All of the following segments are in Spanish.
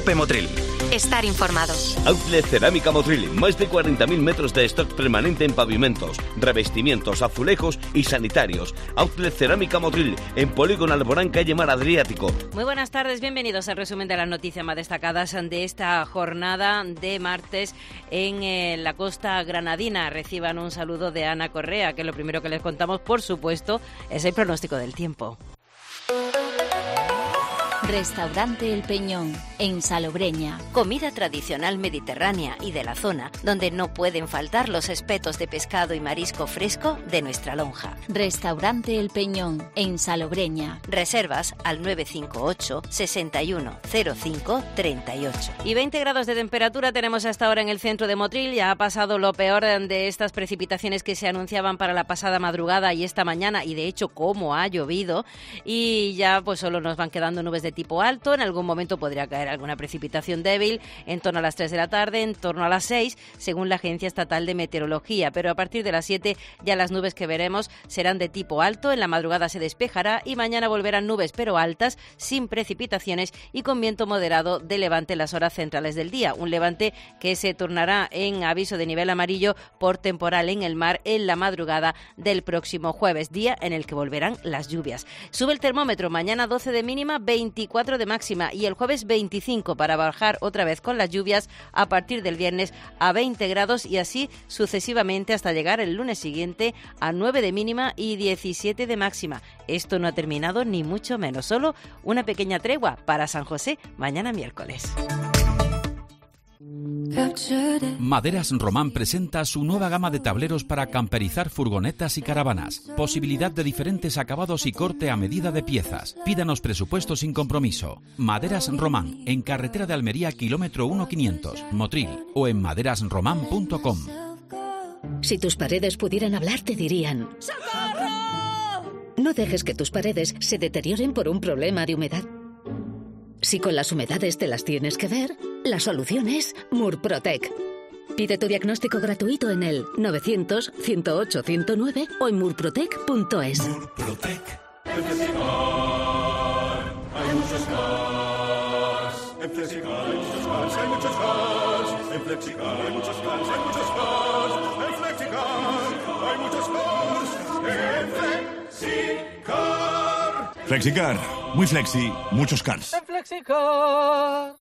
Cope Motril. Estar informado. Outlet Cerámica Motril, más de 40.000 metros de stock permanente en pavimentos, revestimientos, azulejos y sanitarios. Outlet Cerámica Motril, en Polígono Alborán, calle Mar Adriático. Muy buenas tardes, bienvenidos al resumen de las noticias más destacadas de esta jornada de martes en la costa granadina. Reciban un saludo de Ana Correa, que lo primero que les contamos, por supuesto, es el pronóstico del tiempo. Restaurante El Peñón, en Salobreña. Comida tradicional mediterránea y de la zona, donde no pueden faltar los espetos de pescado y marisco fresco de nuestra lonja. Restaurante El Peñón, en Salobreña. Reservas al 958 61 05 38. Y 20 grados de temperatura tenemos hasta ahora en el centro de Motril. Ya ha pasado lo peor de estas precipitaciones que se anunciaban para la pasada madrugada y esta mañana, y de hecho cómo ha llovido, y ya pues solo nos van quedando nubes de tipo alto. En algún momento podría caer alguna precipitación débil en torno a las 3 de la tarde, en torno a las 6, según la Agencia Estatal de Meteorología. Pero a partir de las 7 ya las nubes que veremos serán de tipo alto. En la madrugada se despejará y mañana volverán nubes, pero altas, sin precipitaciones y con viento moderado de levante en las horas centrales del día. Un levante que se tornará en aviso de nivel amarillo por temporal en el mar en la madrugada del próximo jueves, día en el que volverán las lluvias. Sube el termómetro, mañana 12 de mínima, 24 de máxima, y el jueves 25, para bajar otra vez con las lluvias a partir del viernes a 20 grados y así sucesivamente hasta llegar el lunes siguiente a 9 de mínima y 17 de máxima. Esto no ha terminado ni mucho menos, solo una pequeña tregua para San José mañana miércoles. Maderas Román presenta su nueva gama de tableros para camperizar furgonetas y caravanas. Posibilidad de diferentes acabados y corte a medida de piezas. Pídanos presupuesto sin compromiso. Maderas Román, en carretera de Almería, kilómetro 1500, Motril, o en maderasromán.com. Si tus paredes pudieran hablar, te dirían: ¡socorro! No dejes que tus paredes se deterioren por un problema de humedad. Si con las humedades te las tienes que ver, la solución es Murprotec. Pide tu diagnóstico gratuito en el 900-108-109 o en murprotec.es. Murprotec. En Flexicar hay muchos gas. En Flexicar hay muchos gas, hay muchos gas. En Flexicar hay muchos gas, hay muchos gas. En Flexicar hay muchos gas. En Flexicar. Flexicar, muy flexi, muchos cars. Flexicar.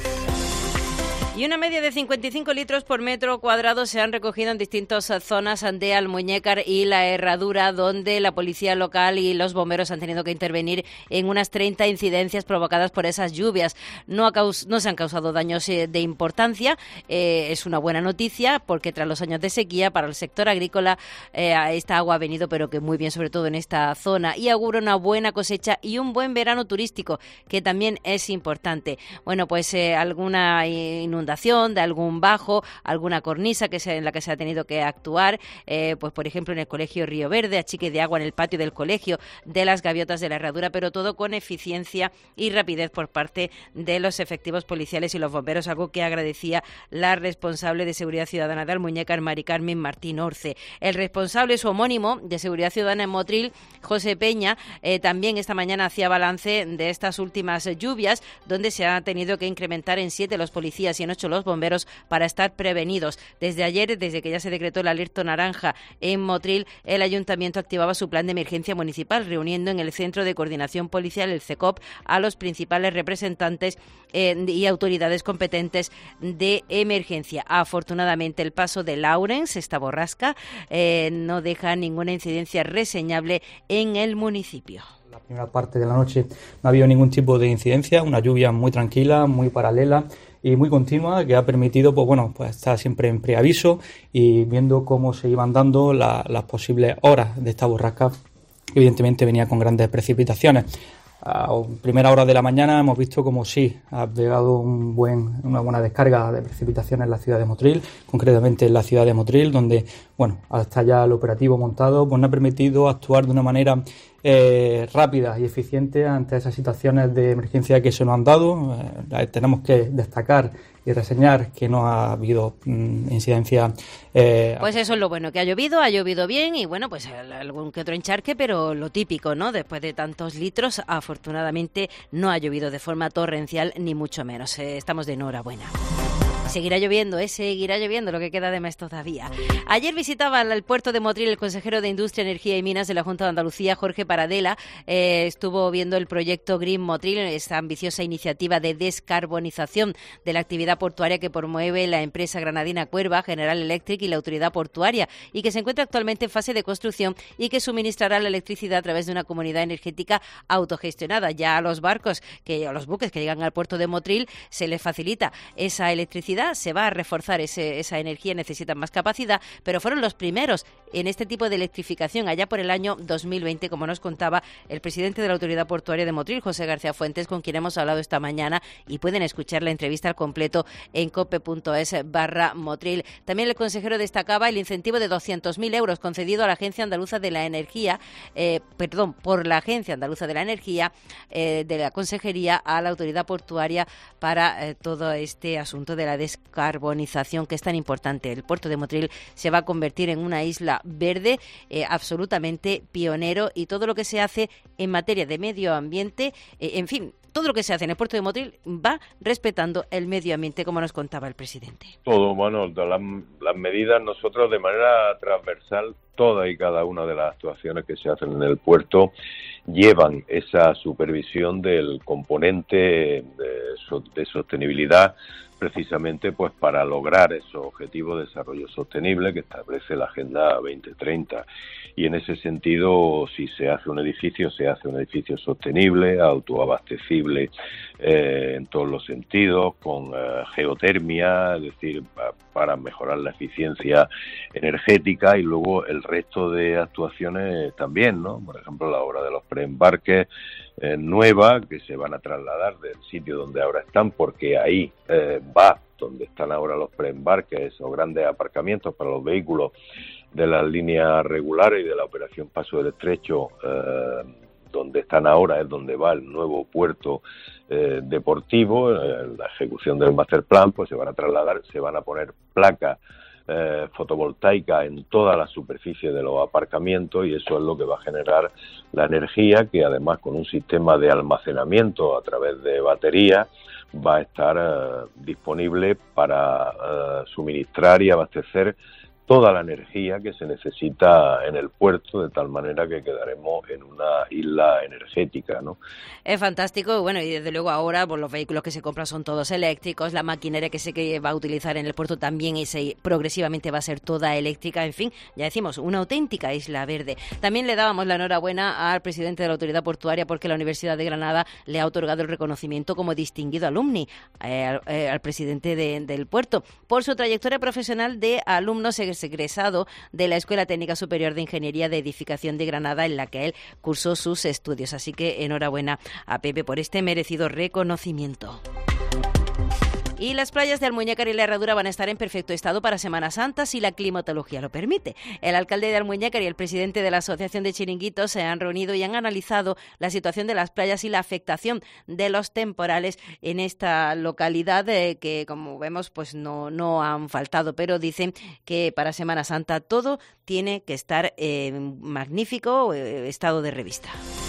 Y una media de 55 litros por metro cuadrado se han recogido en distintas zonas de Almuñécar y La Herradura, donde la policía local y los bomberos han tenido que intervenir en unas 30 incidencias provocadas por esas lluvias. No se han causado daños de importancia. Es una buena noticia, porque tras los años de sequía para el sector agrícola esta agua ha venido pero que muy bien, sobre todo en esta zona, y augura una buena cosecha y un buen verano turístico, que también es importante. Bueno, pues alguna inundación de algún bajo, alguna cornisa en la que se ha tenido que actuar, pues por ejemplo en el Colegio Río Verde, achique de agua en el patio del Colegio de las Gaviotas de la Herradura, pero todo con eficiencia y rapidez por parte de los efectivos policiales y los bomberos, algo que agradecía la responsable de Seguridad Ciudadana de Almuñécar, Mari Carmen Martín Orce. El responsable, su homónimo de Seguridad Ciudadana en Motril, José Peña, también esta mañana hacía balance de estas últimas lluvias, donde se ha tenido que incrementar en 7 los policías y en 8 los bomberos para estar prevenidos. Desde ayer, desde que ya se decretó el alerta naranja en Motril, el ayuntamiento activaba su plan de emergencia municipal, reuniendo en el Centro de Coordinación Policial, el CECOP, a los principales representantes y autoridades competentes de emergencia. Afortunadamente, el paso de Laurens, esta borrasca, no deja ninguna incidencia reseñable en el municipio. La primera parte de la noche no ha habido ningún tipo de incidencia, una lluvia muy tranquila, muy paralela y muy continua, que ha permitido pues estar siempre en preaviso y viendo cómo se iban dando las posibles horas de esta borrasca, que evidentemente venía con grandes precipitaciones. A primera hora de la mañana hemos visto como sí ha pegado una buena descarga de precipitaciones en la ciudad de Motril, concretamente en la ciudad de Motril, donde hasta ya el operativo montado nos ha permitido actuar de una manera rápida y eficiente ante esas situaciones de emergencia que se nos han dado. Tenemos que destacar y reseñar que no ha habido incidencia. Pues eso es lo bueno, que ha llovido bien y bueno, pues algún que otro encharque, pero lo típico, ¿no? Después de tantos litros, afortunadamente no ha llovido de forma torrencial, ni mucho menos. Estamos de enhorabuena. Seguirá lloviendo lo que queda de mes todavía. Ayer visitaba el puerto de Motril el consejero de Industria, Energía y Minas de la Junta de Andalucía, Jorge Paradela. Estuvo viendo el proyecto Green Motril, esta ambiciosa iniciativa de descarbonización de la actividad portuaria que promueve la empresa granadina Cuerva, General Electric y la Autoridad Portuaria, y que se encuentra actualmente en fase de construcción y que suministrará la electricidad a través de una comunidad energética autogestionada. Ya a los barcos, a los buques que llegan al puerto de Motril, se les facilita esa electricidad. Se va a reforzar esa energía, necesitan más capacidad, pero fueron los primeros en este tipo de electrificación allá por el año 2020, como nos contaba el presidente de la Autoridad Portuaria de Motril, José García Fuentes, con quien hemos hablado esta mañana, y pueden escuchar la entrevista al completo en cope.es/Motril. También el consejero destacaba el incentivo de 200.000 euros concedido a la Agencia Andaluza de la Energía, por la Agencia Andaluza de la Energía, de la Consejería a la Autoridad Portuaria para todo este asunto de la descarbonización, que es tan importante. El puerto de Motril se va a convertir en una isla verde, absolutamente pionero, y todo lo que se hace en materia de medio ambiente, en fin, todo lo que se hace en el puerto de Motril va respetando el medio ambiente, como nos contaba el presidente. Todo, bueno, las medidas, nosotros de manera transversal, todas y cada una de las actuaciones que se hacen en el puerto llevan esa supervisión del componente de sostenibilidad, precisamente pues para lograr esos objetivos de desarrollo sostenible que establece la Agenda 2030. Y en ese sentido, si se hace un edificio sostenible, autoabastecible en todos los sentidos, con geotermia, es decir, para mejorar la eficiencia energética, y luego el resto de actuaciones también, ¿no? Por ejemplo, la obra de los preembarques nueva, que se van a trasladar del sitio donde ahora están, porque ahí va donde están ahora los preembarques, esos grandes aparcamientos para los vehículos de las líneas regulares y de la operación Paso del Estrecho, donde están ahora es donde va el nuevo puerto deportivo. La ejecución del master plan, pues se van a trasladar, se van a poner placas fotovoltaica en toda la superficie de los aparcamientos, y eso es lo que va a generar la energía, que además con un sistema de almacenamiento a través de baterías va a estar disponible para suministrar y abastecer toda la energía que se necesita en el puerto, de tal manera que quedaremos en una isla energética, ¿no? Es fantástico, bueno, y desde luego ahora pues, los vehículos que se compran son todos eléctricos, la maquinaria que se va a utilizar en el puerto también progresivamente va a ser toda eléctrica, en fin, ya decimos, una auténtica isla verde. También le dábamos la enhorabuena al presidente de la Autoridad Portuaria porque la Universidad de Granada le ha otorgado el reconocimiento como distinguido alumni al presidente del puerto por su trayectoria profesional de alumnos egresado de la Escuela Técnica Superior de Ingeniería de Edificación de Granada, en la que él cursó sus estudios. Así que enhorabuena a Pepe por este merecido reconocimiento. Y las playas de Almuñécar y la Herradura van a estar en perfecto estado para Semana Santa si la climatología lo permite. El alcalde de Almuñécar y el presidente de la Asociación de Chiringuitos se han reunido y han analizado la situación de las playas y la afectación de los temporales en esta localidad, que como vemos pues no han faltado, pero dicen que para Semana Santa todo tiene que estar en magnífico estado de revista.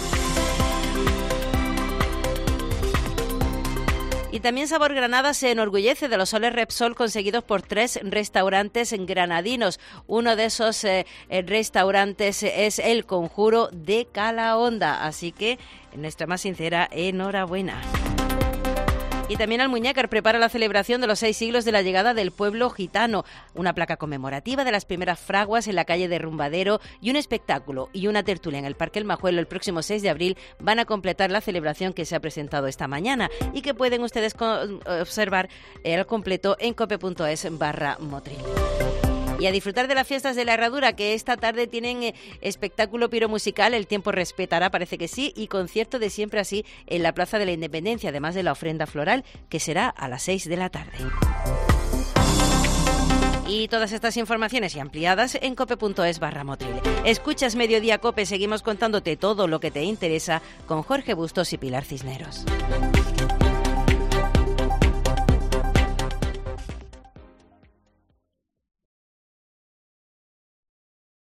Y también Sabor Granada se enorgullece de los soles Repsol conseguidos por 3 restaurantes granadinos. Uno de esos restaurantes es El Conjuro de Calahonda. Así que nuestra más sincera enhorabuena. Y también Almuñécar prepara la celebración de los 6 siglos de la llegada del pueblo gitano, una placa conmemorativa de las primeras fraguas en la calle de Rumbadero y un espectáculo y una tertulia en el Parque El Majuelo el próximo 6 de abril van a completar la celebración que se ha presentado esta mañana y que pueden ustedes observar al completo en cope.es/Motril. Y a disfrutar de las fiestas de la Herradura, que esta tarde tienen espectáculo piromusical, el tiempo respetará, parece que sí, y concierto de Siempre Así en la Plaza de la Independencia, además de la ofrenda floral, que será a las 6 de la tarde. Y todas estas informaciones y ampliadas en cope.es/Motril. Escuchas Mediodía Cope, seguimos contándote todo lo que te interesa con Jorge Bustos y Pilar Cisneros.